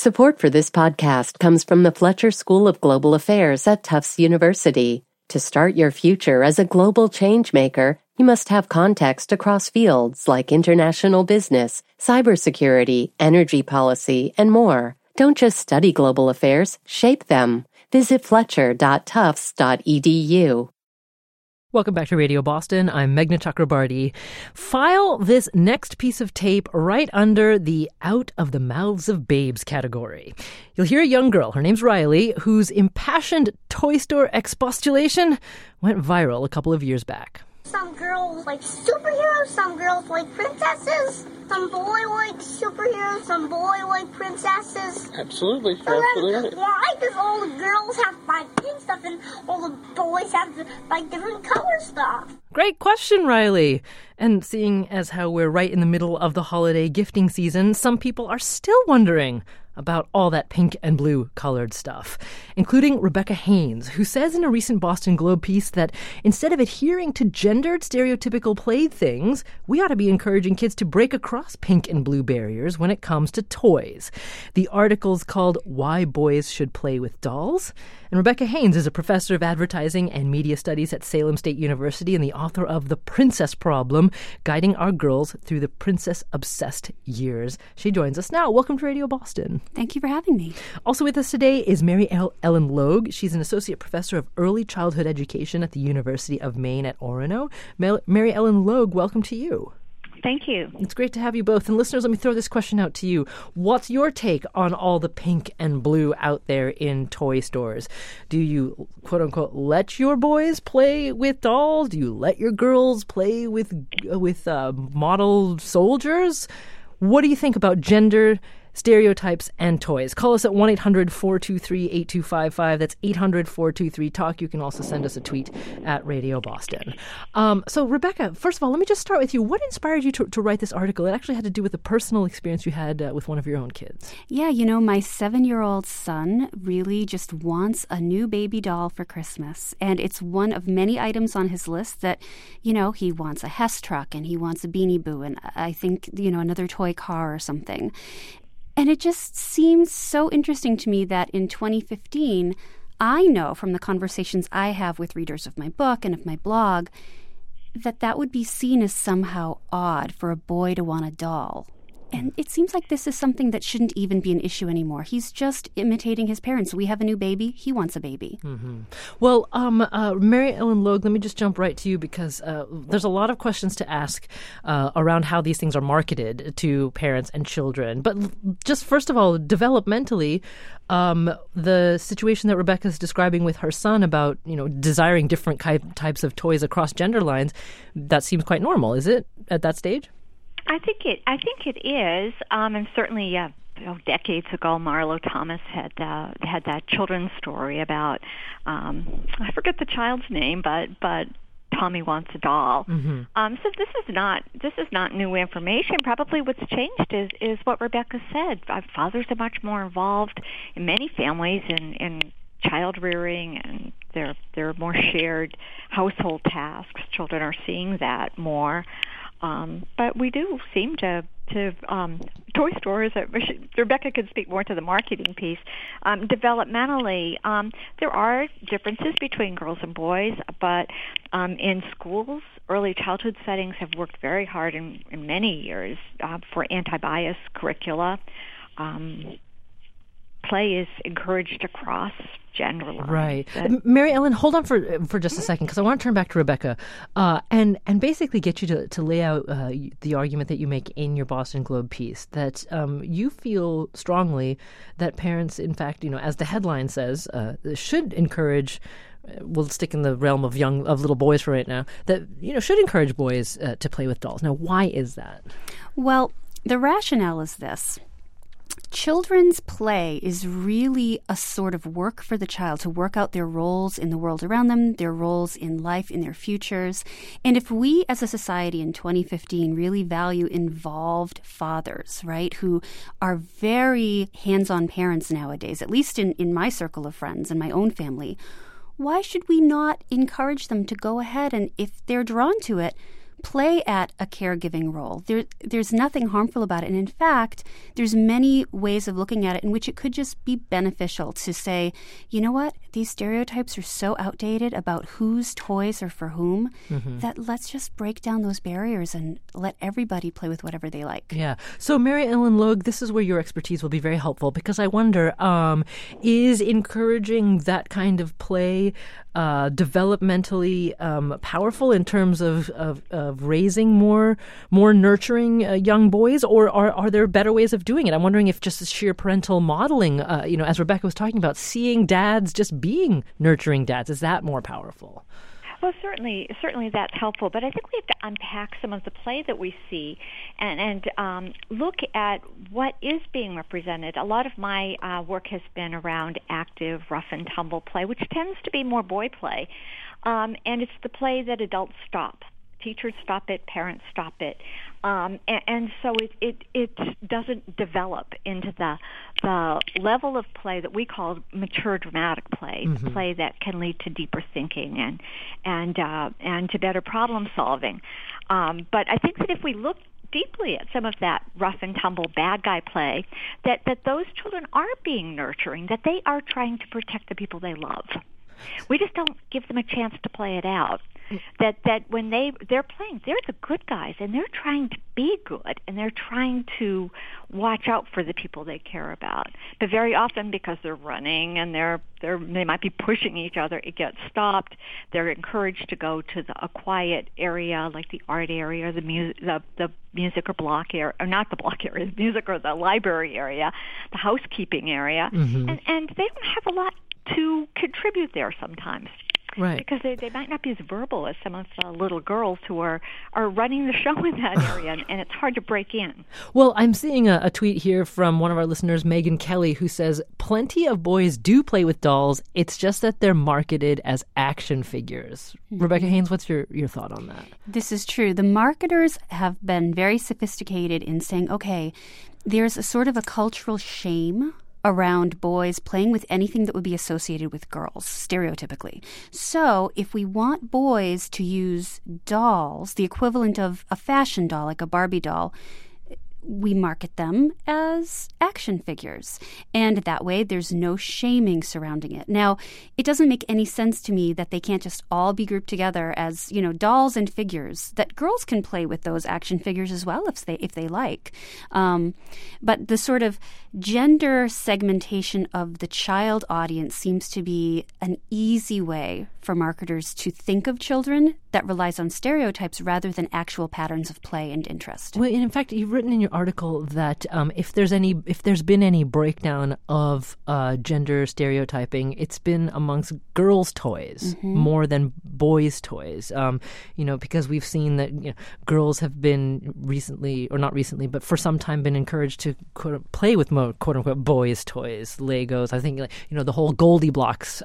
Support for this podcast comes from the Fletcher School of Global Affairs at Tufts University. To start your future as a global changemaker, you must have context across fields like international business, cybersecurity, energy policy, and more. Don't just study global affairs, shape them. Visit fletcher.tufts.edu. Welcome back to Radio Boston. I'm Meghna Chakrabarty. File this next piece of tape right under the Out of the Mouths of Babes category. You'll hear a young girl, her name's Riley, whose impassioned toy store expostulation went viral a couple of years back. Some girls like superheroes, some girls like princesses, some boy like superheroes, some boy like princesses. Absolutely, So absolutely right. why does all the girls have like pink stuff and all the boys have like different color stuff? Great question, Riley. And seeing as how we're right in the middle of the holiday gifting season, some people are still wondering about all that pink and blue colored stuff, including Rebecca Haynes, who says in a recent Boston Globe piece that instead of adhering to gendered stereotypical playthings, we ought to be encouraging kids to break across pink and blue barriers when it comes to toys. The article's called Why Boys Should Play with Dolls. And Rebecca Haynes is a professor of advertising and media studies at Salem State University and the author of The Princess Problem, Guiding Our Girls Through the Princess-Obsessed Years. She joins us now. Welcome to Radio Boston. Thank you for having me. Also with us today is Mary Ellen Logue. She's an associate professor of early childhood education at the University of Maine at Orono. Mary Ellen Logue, welcome to you. Thank you. It's great to have you both. And listeners, let me throw this question out to you. What's your take on all the pink and blue out there in toy stores? Do you, quote unquote, let your boys play with dolls? Do you let your girls play with model soldiers? What do you think about gender stereotypes and toys? Call us at 1-800-423-8255. That's 800-423-TALK. You can also send us a tweet at Radio Boston. So, Rebecca, first of all, let me just start with you. What inspired you to write this article? It actually had to do with a personal experience you had with one of your own kids. Yeah, my 7-year-old son really just wants a new baby doll for Christmas. And it's one of many items on his list that, he wants a Hess truck and he wants a Beanie Boo and I think, another toy car or something. And it just seems so interesting to me that in 2015, I know from the conversations I have with readers of my book and of my blog that would be seen as somehow odd for a boy to want a doll. And it seems like this is something that shouldn't even be an issue anymore. He's just imitating his parents. We have a new baby. He wants a baby. Mm-hmm. Well, Mary Ellen Logue, let me just jump right to you because there's a lot of questions to ask around how these things are marketed to parents and children. But just first of all, developmentally, the situation that Rebecca is describing with her son about, desiring different types of toys across gender lines, that seems quite normal, is it, at that stage? I think it is, and certainly, decades ago, Marlo Thomas had that children's story about I forget the child's name, but Tommy wants a doll. Mm-hmm. So this is not new information. Probably what's changed is what Rebecca said. Fathers are much more involved in many families in child rearing, and there are more shared household tasks. Children are seeing that more. But we do seem to toy stores, Rebecca could speak more to the marketing piece, developmentally, there are differences between girls and boys, but in schools, early childhood settings have worked very hard in many years for anti-bias curricula. Play is encouraged across gender lines. Right. Mary Ellen, hold on for just a second, because I want to turn back to Rebecca and basically get you to lay out the argument that you make in your Boston Globe piece, that you feel strongly that parents, in fact, as the headline says, should encourage, we'll stick in the realm of little boys for right now, that, should encourage boys to play with dolls. Now, why is that? Well, the rationale is this. Children's play is really a sort of work for the child to work out their roles in the world around them, their roles in life, in their futures. And if we as a society in 2015 really value involved fathers, right, who are very hands-on parents nowadays, at least in my circle of friends and my own family, why should we not encourage them to go ahead and, if they're drawn to it, play at a caregiving role. There's nothing harmful about it. And in fact, there's many ways of looking at it in which it could just be beneficial to say, you know what, these stereotypes are so outdated about whose toys are for whom that let's just break down those barriers and let everybody play with whatever they like. Yeah. So Mary Ellen Logue, this is where your expertise will be very helpful, because I wonder, is encouraging that kind of play developmentally powerful in terms of raising more nurturing young boys, or are there better ways of doing it? I'm wondering if just the sheer parental modeling, as Rebecca was talking about, seeing dads just being nurturing dads, is that more powerful? Well, certainly that's helpful. But I think we have to unpack some of the play that we see and look at what is being represented. A lot of my work has been around active, rough and tumble play, which tends to be more boy play. And it's the play that adults stop. Teachers stop it, parents stop it. And so it doesn't develop into the level of play that we call mature dramatic play, play that can lead to deeper thinking and to better problem solving. But I think that if we look deeply at some of that rough and tumble bad guy play, that those children are being nurturing, that they are trying to protect the people they love. We just don't give them a chance to play it out. That when they're playing, they're the good guys, and they're trying to be good, and they're trying to watch out for the people they care about. But very often, because they're running and they might be pushing each other, it gets stopped. They're encouraged to go to a quiet area, like the art area, the music or block area, or not the block area, the music or the library area, the housekeeping area, and they don't have a lot to contribute there sometimes. Right. Because they might not be as verbal as some of the little girls who are running the show in that area, and it's hard to break in. Well, I'm seeing a tweet here from one of our listeners, Megan Kelly, who says, plenty of boys do play with dolls. It's just that they're marketed as action figures. Rebecca Haynes, what's your thought on that? This is true. The marketers have been very sophisticated in saying, okay, there's a sort of a cultural shame around boys playing with anything that would be associated with girls, stereotypically. So if we want boys to use dolls, the equivalent of a fashion doll, like a Barbie doll, we market them as action figures. And that way, there's no shaming surrounding it. Now, it doesn't make any sense to me that they can't just all be grouped together as, dolls and figures, that girls can play with those action figures as well if they like. But the sort of gender segmentation of the child audience seems to be an easy way for marketers to think of children that relies on stereotypes rather than actual patterns of play and interest. Well, and in fact, you've written in your article that if there's been any breakdown of gender stereotyping, it's been amongst girls' toys more than boys' toys. Because we've seen that girls have been recently, or not recently, but for some time, been encouraged to play with more quote unquote boys' toys, Legos. I think the whole Goldilocks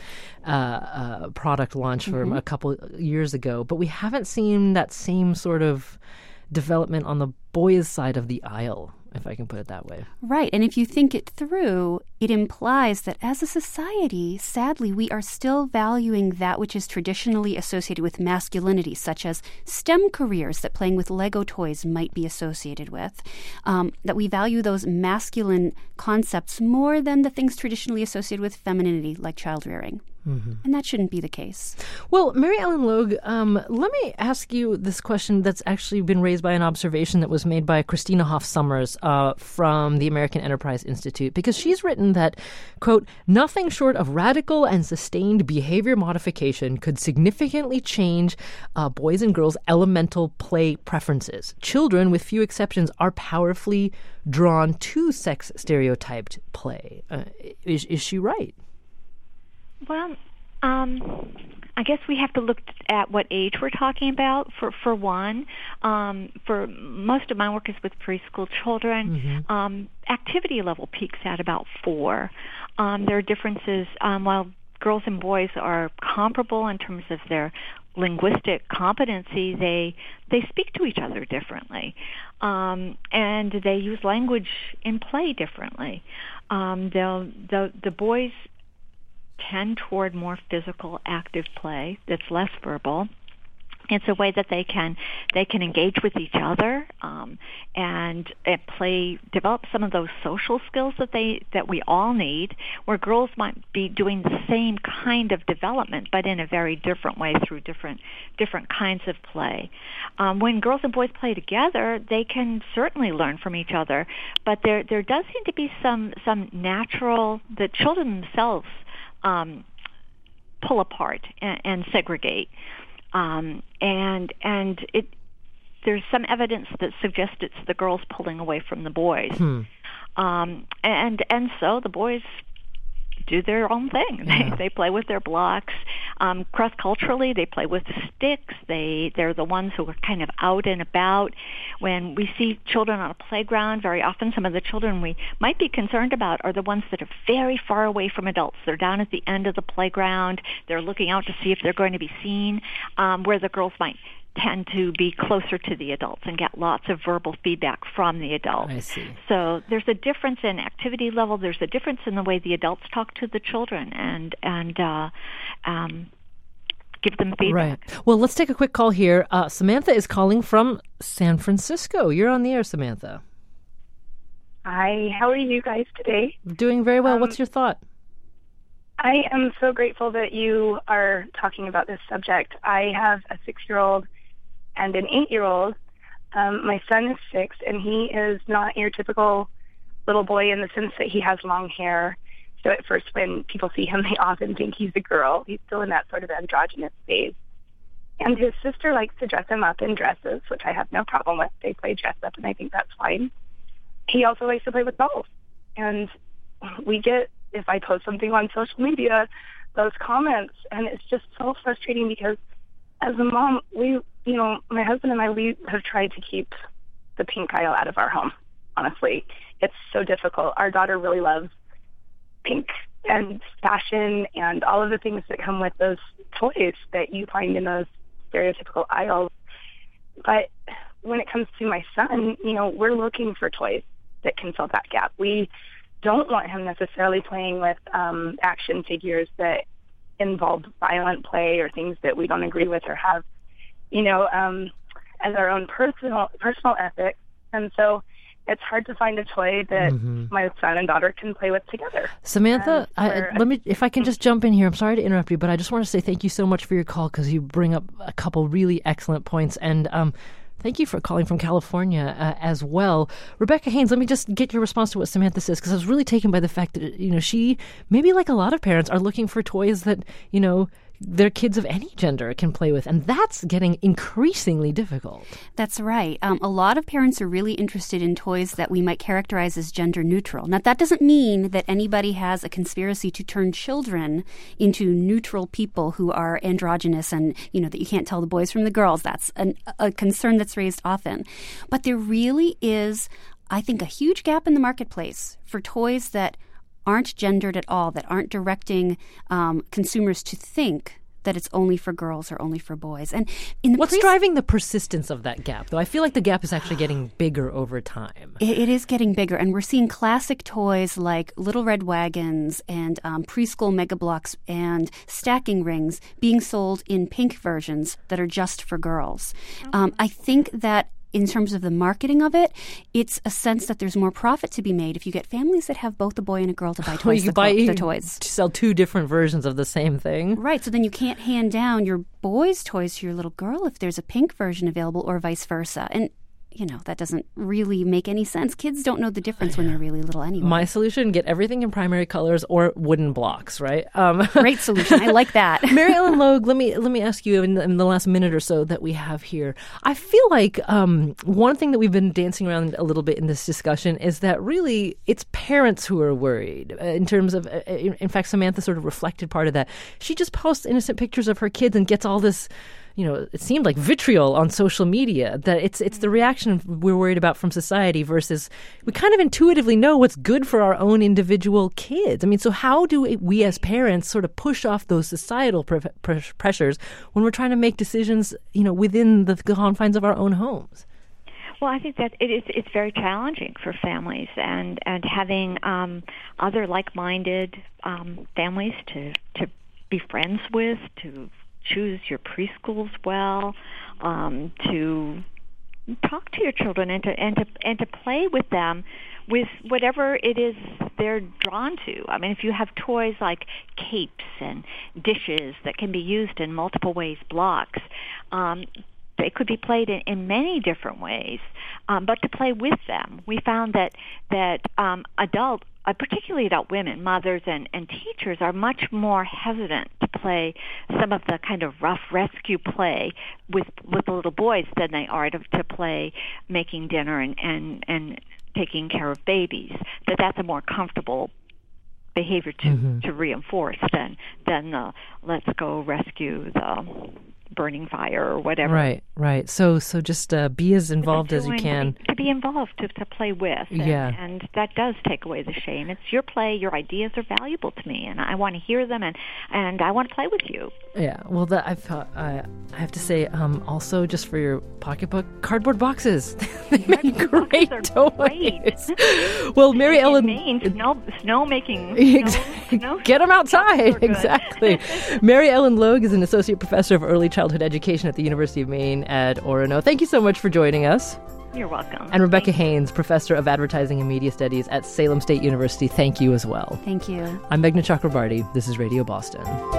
product launch from a couple years ago, but we haven't seen that same sort of development on the boys' side of the aisle, if I can put it that way. Right. And if you think it through, it implies that as a society, sadly, we are still valuing that which is traditionally associated with masculinity, such as STEM careers that playing with Lego toys might be associated with, that we value those masculine concepts more than the things traditionally associated with femininity, like child rearing. And that shouldn't be the case. Well, Mary Ellen Logue, let me ask you this question that's actually been raised by an observation that was made by Christina Hoff Sommers from the American Enterprise Institute, because she's written that, quote, nothing short of radical and sustained behavior modification could significantly change boys' and girls' elemental play preferences. Children, with few exceptions, are powerfully drawn to sex-stereotyped play. Is she right? Well, I guess we have to look at what age we're talking about. For one, for most of my work is with preschool children. Activity level peaks at about 4. There are differences. While girls and boys are comparable in terms of their linguistic competency, they speak to each other differently, and they use language in play differently. The boys tend toward more physical, active play that's less verbal. It's a way that they can engage with each other and develop some of those social skills that we all need. Where girls might be doing the same kind of development, but in a very different way through different kinds of play. When girls and boys play together, they can certainly learn from each other. But there does seem to be some natural, the children themselves pull apart and segregate. There's some evidence that suggests it's the girls pulling away from the boys. And so the boys do their own thing. Yeah. They play with their blocks. Cross-culturally, they play with sticks. They're the ones who are kind of out and about. When we see children on a playground, very often some of the children we might be concerned about are the ones that are very far away from adults. They're down at the end of the playground. They're looking out to see if they're going to be seen, where the girls might tend to be closer to the adults and get lots of verbal feedback from the adults. I see. So there's a difference in activity level. There's a difference in the way the adults talk to the children and give them feedback. Right. Well, let's take a quick call here. Samantha is calling from San Francisco. You're on the air, Samantha. Hi. How are you guys today? Doing very well. What's your thought? I am so grateful that you are talking about this subject. I have a 6-year-old and an 8-year-old. My son is 6, and he is not your typical little boy in the sense that he has long hair. So at first when people see him, they often think he's a girl. He's still in that sort of androgynous phase. And his sister likes to dress him up in dresses, which I have no problem with. They play dress up, and I think that's fine. He also likes to play with dolls. And we get, if I post something on social media, those comments, and it's just so frustrating because as a mom, my husband and I, we have tried to keep the pink aisle out of our home, honestly. It's so difficult. Our daughter really loves pink and fashion and all of the things that come with those toys that you find in those stereotypical aisles. But when it comes to my son, we're looking for toys that can fill that gap. We don't want him necessarily playing with action figures that involve violent play or things that we don't agree with or have, as our own personal ethics. And so it's hard to find a toy that my son and daughter can play with together. Samantha, if I can just jump in here. I'm sorry to interrupt you, but I just want to say thank you so much for your call because you bring up a couple really excellent points. And thank you for calling from California as well. Rebecca Haynes, let me just get your response to what Samantha says, because I was really taken by the fact that, she, maybe like a lot of parents, are looking for toys that, their kids of any gender can play with. And that's getting increasingly difficult. That's right. A lot of parents are really interested in toys that we might characterize as gender neutral. Now, that doesn't mean that anybody has a conspiracy to turn children into neutral people who are androgynous and, that you can't tell the boys from the girls. That's a concern that's raised often. But there really is, I think, a huge gap in the marketplace for toys that aren't gendered at all, that aren't directing consumers to think that it's only for girls or only for boys. And what's driving the persistence of that gap, though? I feel like the gap is actually getting bigger over time. It is getting bigger, and we're seeing classic toys like Little Red Wagons and preschool Mega Bloks and stacking rings being sold in pink versions that are just for girls. I think that in terms of the marketing of it, it's a sense that there's more profit to be made if you get families that have both a boy and a girl to buy toys. The toys. To sell two different versions of the same thing. Right. So then you can't hand down your boy's toys to your little girl if there's a pink version available or vice versa. And that doesn't really make any sense. Kids don't know the difference when they're really little anyway. My solution, get everything in primary colors or wooden blocks, right? Great solution. I like that. Mary Ellen Logue, let me ask you in the last minute or so that we have here. I feel like one thing that we've been dancing around a little bit in this discussion is that really it's parents who are worried in terms of, in fact, Samantha sort of reflected part of that. She just posts innocent pictures of her kids and gets all this, it seemed like vitriol on social media, that it's the reaction we're worried about from society versus we kind of intuitively know what's good for our own individual kids. I mean, so how do we as parents sort of push off those societal pressures when we're trying to make decisions, within the confines of our own homes? Well, I think that it's very challenging for families and having other like-minded families to be friends with, to choose your preschools well, to talk to your children and to play with them with whatever it is they're drawn to. I mean, if you have toys like capes and dishes that can be used in multiple ways, blocks, they could be played in many different ways, but to play with them. We found that particularly adult women, mothers and teachers, are much more hesitant to play some of the kind of rough rescue play with the little boys than they are to play making dinner and taking care of babies. That's a more comfortable behavior to reinforce than the let's go rescue the burning fire or whatever. Right. So just be as involved as you can. To be involved, to play with. And that does take away the shame. It's your play. Your ideas are valuable to me, and I want to hear them, and I want to play with you. Yeah. Well, I have to say, also just for your pocketbook, cardboard boxes. They make great toys. Great. Well, Mary Ellen, snow making. Snow. Get them outside. Exactly. Mary Ellen Logue is an associate professor of early childhood education at the University of Maine at Orono. Thank you so much for joining us. You're welcome. And Rebecca Haynes, professor of advertising and media studies at Salem State University. Thank you as well. Thank you. I'm Meghna Chakrabarty. This is Radio Boston.